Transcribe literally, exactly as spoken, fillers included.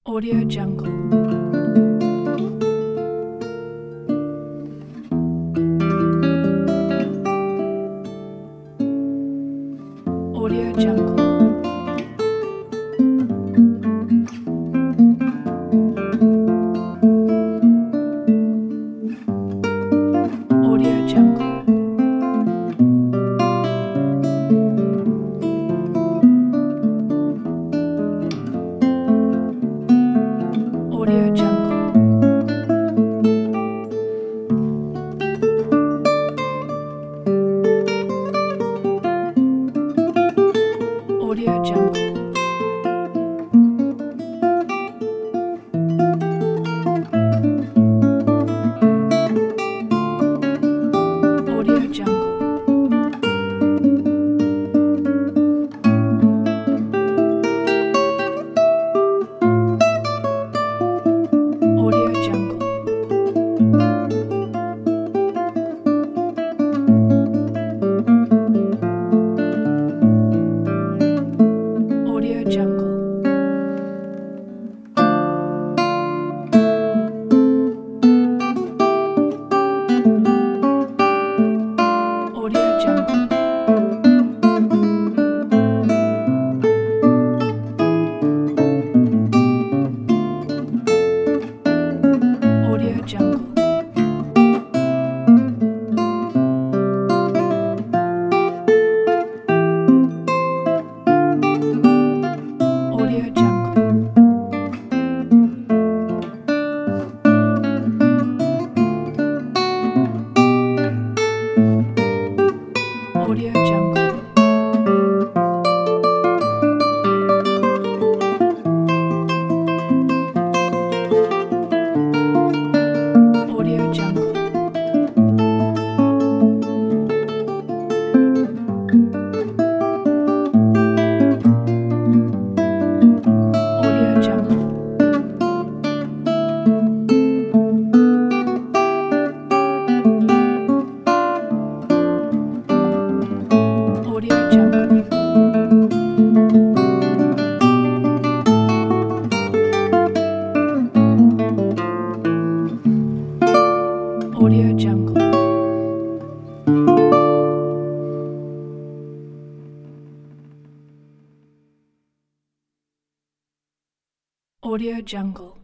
Audio Jungle. Audio Jungle. Audio Jungle. Audio Jungle. Audio Jungle. Audio Jungle. Audio Jungle. Audio Jungle. Audio Jungle. Audio Jungle. Audio Jungle. Audio Jungle. Audio Jungle. Audio Jungle. Audio Jungle. Audio Jungle. Audio Jungle.